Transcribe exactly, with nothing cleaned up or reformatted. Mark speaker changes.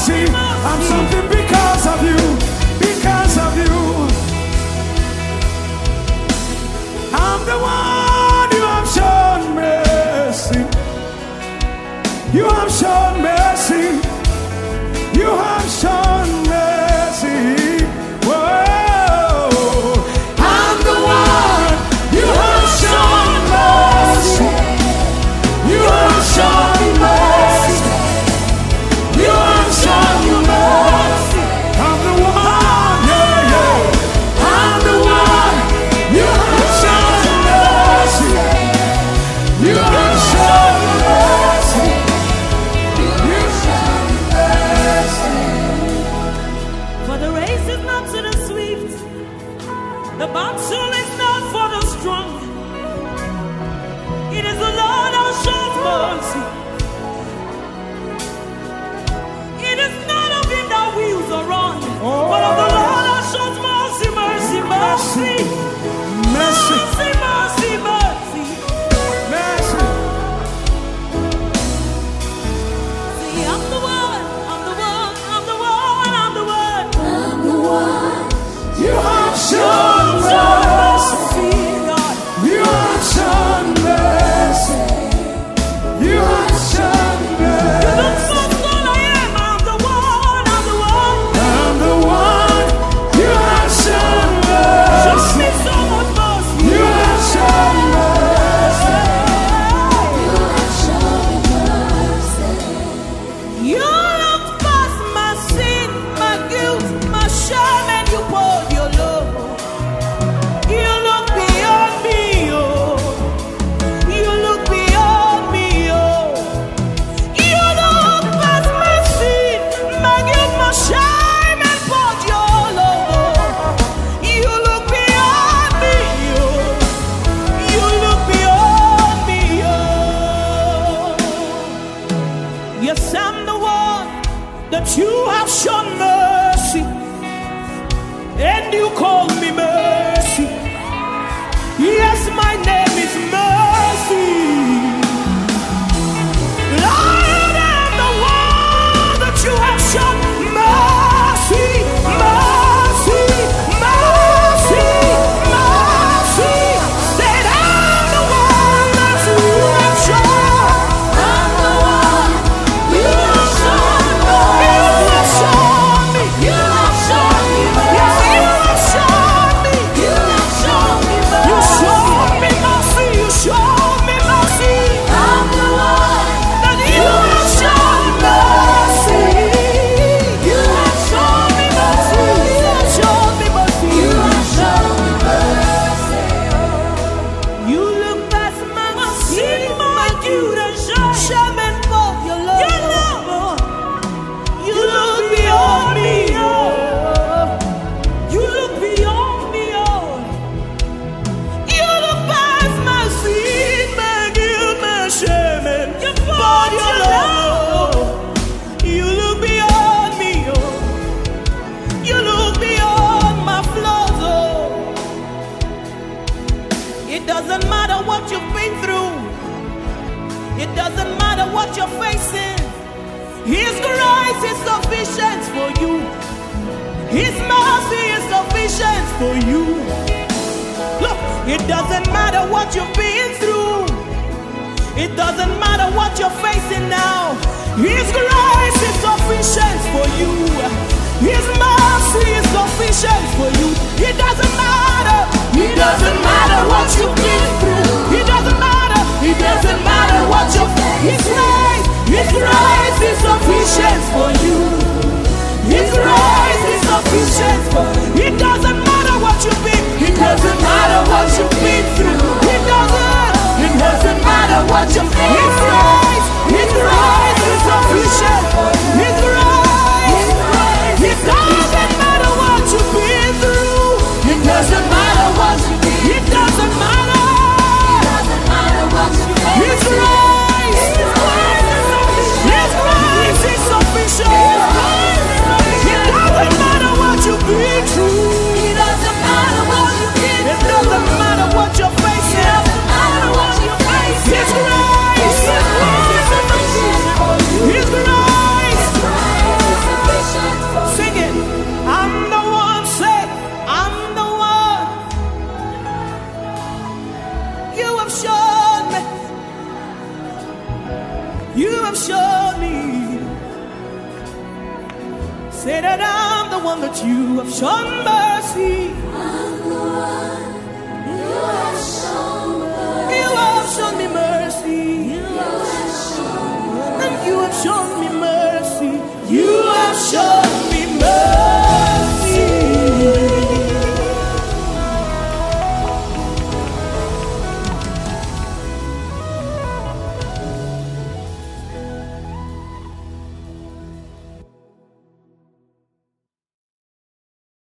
Speaker 1: mercy. I'm something because of you, because of you. I'm the one you have shown mercy. You have shown mercy. You have shown mercy. Whoa. I'm the one you have shown mercy. You have shown mercy. You have shown mercy. I'm the one, yeah, yeah. I'm the one you have shown mercy. You have shown mercy. You shown mercy.
Speaker 2: For the race is not to the swift, the battle is not for the strong. It is the Lord who shows mercy. It is not of him that wills or run, but of the Lord who shows mercy, mercy, mercy,
Speaker 1: Mercy.
Speaker 2: mercy, mercy, mercy.
Speaker 1: Mercy.
Speaker 2: See, I'm the one, I'm the one, I'm the one, I'm the one.
Speaker 3: I'm the one.
Speaker 1: You have shown mercy.
Speaker 2: God.
Speaker 1: You have shown mercy. You have shown mercy.
Speaker 2: Look so good I am, I'm the one, I'm the one.
Speaker 1: I'm the one. You have shown
Speaker 2: Show
Speaker 1: mercy.
Speaker 2: me so much mercy.
Speaker 1: You have shown mercy.
Speaker 3: You have shown mercy.
Speaker 2: You look past my sin, my guilt, my shame, and you poured your love. You look beyond me, oh. You look beyond me, oh. You look past my sin, my guilt, my shame, and poured your love. You look beyond me, oh. You look beyond me, oh. Yes, I'm the one that you have shown mercy, and you call me mercy. Yes, my name is mercy. Lord, I'm the one that you have shown mercy, mercy, mercy, mercy. Said I'm the one that you have shown.
Speaker 3: I'm the one. You have shown
Speaker 2: You
Speaker 3: mercy.
Speaker 2: have shown me.
Speaker 3: You have shown me
Speaker 2: Yes,
Speaker 3: mercy.
Speaker 2: you have shown me.
Speaker 3: You have shown me
Speaker 2: You
Speaker 3: mercy.
Speaker 2: showed me mercy. You showed me mercy.
Speaker 3: I'm the one.
Speaker 2: That you have shown mercy.
Speaker 3: You have shown me mercy.
Speaker 2: You have shown me mercy.
Speaker 3: You have shown me mercy.
Speaker 2: You look past my sin, my guilt and shame, and for your love. Your love. You look beyond me, oh. You look beyond me, oh. You look past my sin, my guilt, my shame, and for your love. You look beyond me, oh. You look beyond my flaws, oh. It doesn't matter what you've been through. It doesn't matter what you're facing. His grace is sufficient for you. His mercy is sufficient for you. Look, it doesn't matter what you've been through. It doesn't matter what you're facing now. His grace is sufficient for you. His mercy is sufficient for you. It doesn't matter. It doesn't matter what you've been through. It doesn't matter. It doesn't matter what you're facing. His grace, His grace is sufficient for you. His grace is sufficient for you. It doesn't matter what you've been. It doesn't matter what you've been through. It doesn't. It doesn't matter what you've been through. His grace, His grace is sufficient for you. His grace, His grace. It doesn't matter what you've been one that you have shown mercy.
Speaker 3: I'm the one